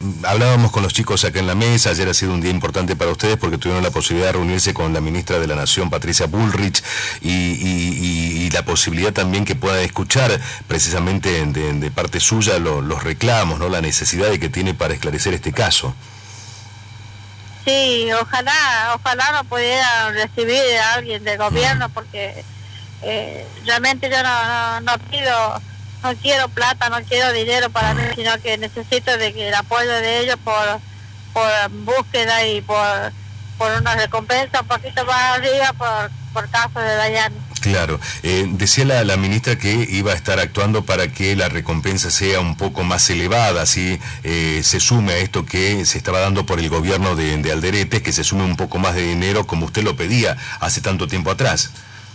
hablábamos con los chicos acá en la mesa, ayer ha sido un día importante para ustedes porque tuvieron la posibilidad de reunirse con la ministra de la Nación, Patricia Bullrich, y la posibilidad también que puedan escuchar precisamente de parte suya los reclamos, ¿no? La necesidad de que tiene para esclarecer este caso. Sí, ojalá no pudiera recibir a alguien del gobierno, porque realmente yo no quiero plata, no quiero dinero para mí, sino que necesito de que el apoyo de ellos por búsqueda y por una recompensa un poquito más arriba por caso de Dayana. Claro, decía la ministra que iba a estar actuando para que la recompensa sea un poco más elevada, así se sume a esto que se estaba dando por el gobierno de Alderete, que se sume un poco más de dinero como usted lo pedía hace tanto tiempo atrás.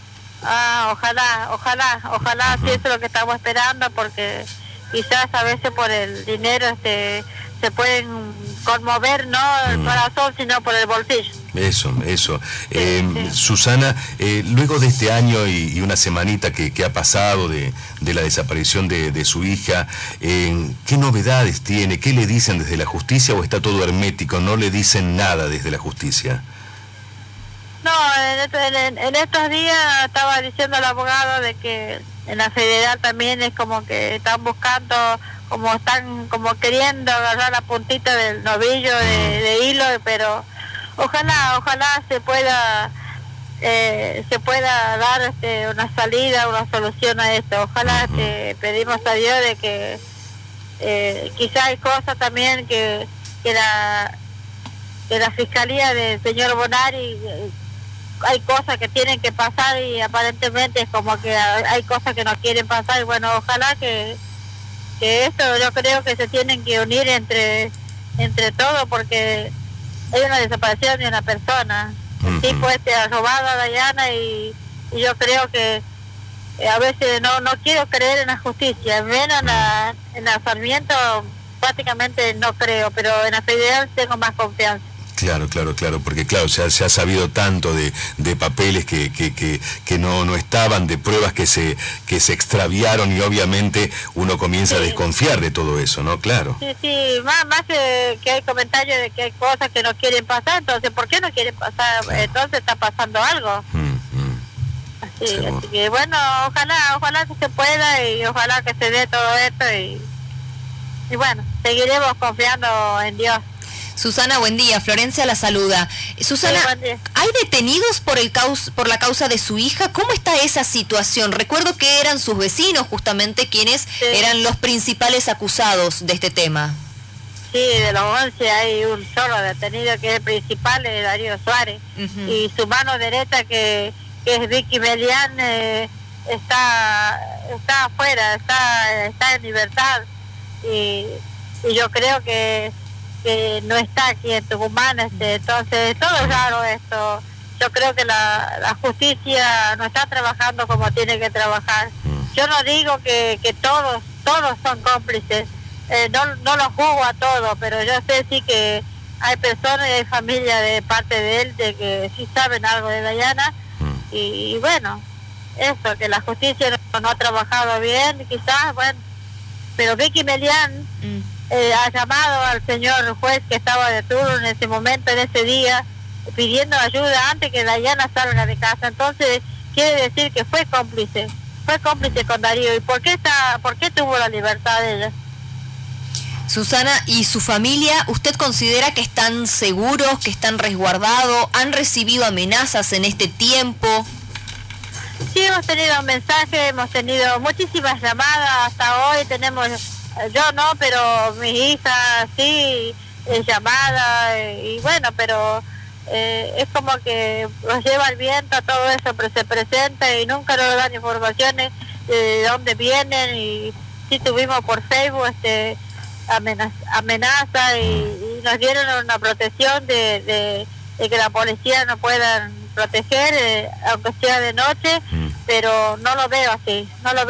Ojalá, sí, eso es lo que estamos esperando, porque quizás a veces por el dinero se pueden conmover, no el corazón, sino por el bolsillo. Eso. Sí. Susana, luego de este año y una semanita que ha pasado de la desaparición de su hija, ¿qué novedades tiene? ¿Qué le dicen desde la justicia o está todo hermético? ¿No le dicen nada desde la justicia? No, en estos días estaba diciendo el abogado de que en la federal también es como que están buscando, están como queriendo agarrar la puntita del novillo de hilo, pero ojalá se pueda dar una salida, una solución a esto. Ojalá pedimos a Dios de que quizá hay cosas también que la fiscalía del señor Bonari, hay cosas que tienen que pasar y aparentemente es como que hay cosas que no quieren pasar, y bueno, ojalá que esto, yo creo que se tienen que unir entre todos, porque hay una desaparición de una persona. El tipo ha robado a Dayana y yo creo que a veces no quiero creer en la justicia, menos en la Sarmiento prácticamente no creo, pero en la federal tengo más confianza. Claro, porque claro, se ha sabido tanto de papeles que no estaban, de pruebas que se extraviaron, y obviamente uno comienza a desconfiar de todo eso, ¿no? Claro. Sí, más que hay comentarios de que hay cosas que no quieren pasar, entonces, ¿por qué no quieren pasar? Claro. Entonces está pasando algo. Así que bueno, ojalá que se pueda y ojalá que se dé todo esto y bueno, seguiremos confiando en Dios. Susana, buen día. Florencia la saluda. Susana, ¿hay detenidos por la causa de su hija? ¿Cómo está esa situación? Recuerdo que eran sus vecinos justamente quienes eran los principales acusados de este tema. Sí, de los 11 hay un solo detenido que es el principal, es Darío Suárez. Y su mano derecha, que es Vicky Melián, está afuera, está en libertad. Y yo creo que no está aquí en Tucumán, entonces todo es raro esto. Yo creo que la justicia no está trabajando como tiene que trabajar. Yo no digo que todos son cómplices, no los juzgo a todos, pero yo sé sí que hay personas y hay familia de parte de él de que sí saben algo de Dayana, y bueno, eso, que la justicia no ha trabajado bien, quizás, bueno, pero Vicky Melián ha llamado al señor juez que estaba de turno en ese momento, en ese día, pidiendo ayuda antes que Dayana salga de casa. Entonces quiere decir que fue cómplice con Darío. ¿Y por qué tuvo la libertad de ella? Susana, ¿y su familia, usted considera que están seguros, que están resguardados? ¿Han recibido amenazas en este tiempo? Sí, hemos tenido mensajes, hemos tenido muchísimas llamadas hasta hoy. Tenemos, yo no, pero mis hijas sí, llamada, y bueno, pero es como que los lleva el viento, todo eso, pero se presenta y nunca nos dan informaciones de dónde vienen. Y sí tuvimos por Facebook amenaza y nos dieron una protección de que la policía no puedan proteger, aunque sea de noche, pero no lo veo así.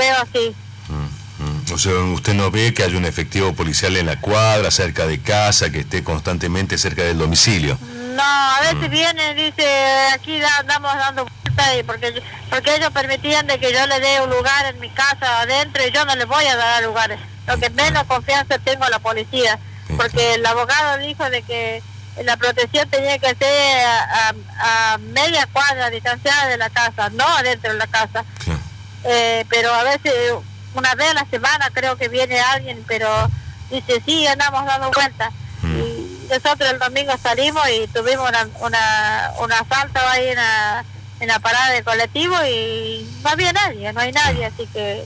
O sea, ¿usted no ve que hay un efectivo policial en la cuadra, cerca de casa, que esté constantemente cerca del domicilio? No, a veces vienen, dice, aquí andamos dando vueltas, y porque ellos permitían de que yo le dé un lugar en mi casa adentro, y yo no les voy a dar lugares. Lo que menos confianza tengo a la policía, porque el abogado dijo de que la protección tenía que ser a media cuadra distanciada de la casa, no adentro de la casa. Pero a veces, una vez a la semana creo que viene alguien, pero dice, sí, andamos dando vueltas. Y nosotros el domingo salimos y tuvimos un asalto ahí en la parada de colectivo y no había nadie, no hay nadie, así que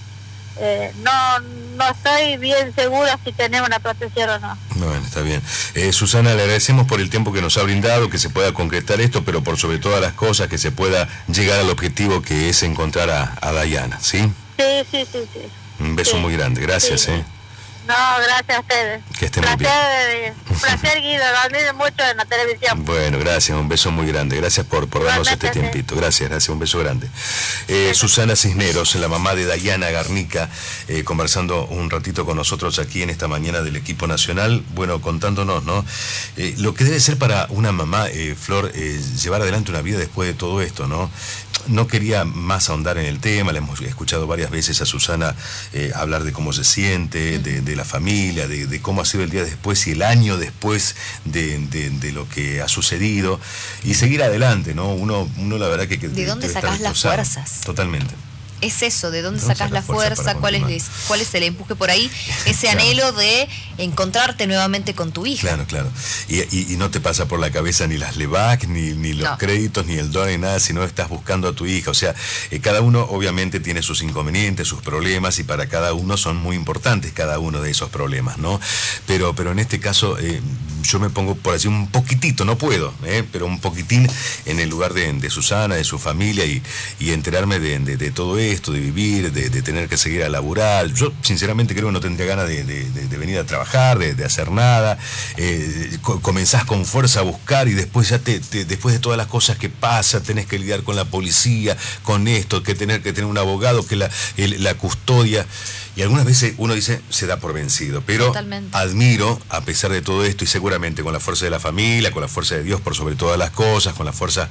no estoy bien segura si tenemos una protección o no. Bueno, está bien. Susana, le agradecemos por el tiempo que nos ha brindado, que se pueda concretar esto, pero por sobre todas las cosas que se pueda llegar al objetivo que es encontrar a Dayana, ¿sí? Sí. Un beso muy grande, gracias. Sí. No, gracias a ustedes. Que estén muy bien. Un placer, Guido, lo admiro mucho en la televisión. Bueno, gracias, un beso muy grande. Gracias por darnos este tiempito. Gracias, un beso grande. Susana Cisneros, la mamá de Dayana Garnica, conversando un ratito con nosotros aquí en esta mañana del equipo nacional, bueno, contándonos, ¿no? Lo que debe ser para una mamá, Flor, llevar adelante una vida después de todo esto, ¿no? No quería más ahondar en el tema, le hemos escuchado varias veces a Susana hablar de cómo se siente, de la familia, de cómo ha sido el día después y el año después de lo que ha sucedido, y seguir adelante, ¿no? Uno la verdad que ¿de dónde sacás las fuerzas? Totalmente. Es eso, ¿de dónde sacás la fuerza? ¿Cuál es el empuje por ahí? Ese anhelo de encontrarte nuevamente con tu hija. Claro. Y no te pasa por la cabeza ni las LEVAC, ni los créditos, ni el don, ni nada, sino estás buscando a tu hija. O sea, cada uno obviamente tiene sus inconvenientes, sus problemas, y para cada uno son muy importantes cada uno de esos problemas, ¿no? Pero en este caso, yo me pongo por así un poquitito, no puedo, pero un poquitín en el lugar de Susana, de su familia, y enterarme de todo esto, de vivir, de tener que seguir a laburar. Yo sinceramente creo que no tendría ganas de venir a trabajar, de hacer nada. Comenzás con fuerza a buscar y después después de todas las cosas que pasa, tenés que lidiar con la policía, con esto, que tener un abogado, que la custodia. Y algunas veces uno dice, se da por vencido, pero totalmente. Admiro, a pesar de todo esto, y seguramente con la fuerza de la familia, con la fuerza de Dios por sobre todas las cosas, con la fuerza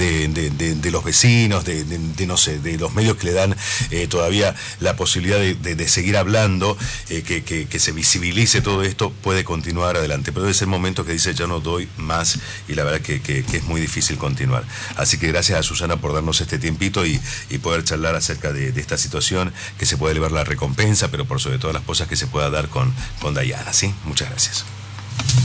de los vecinos, no sé, de los medios que le dan todavía la posibilidad de seguir hablando, que se visibilice todo esto, puede continuar adelante. Pero debe ser momento que dice, ya no doy más, y la verdad que es muy difícil continuar. Así que gracias a Susana por darnos este tiempito y poder charlar acerca de esta situación, que se puede elevar la recompensa, pero por sobre todas las cosas que se pueda dar con Dayana, ¿sí? Muchas gracias.